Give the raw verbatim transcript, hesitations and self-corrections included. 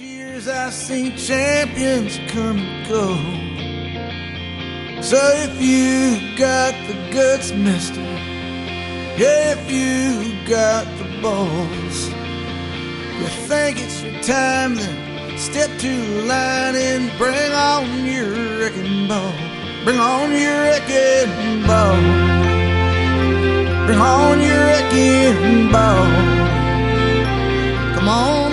years I've seen champions come and go. So if you got the guts, mister, if you got the balls, you think it's your time, then step to the line and bring on your wrecking ball. Bring on your wrecking ball. Bring on your wrecking ball. Come on.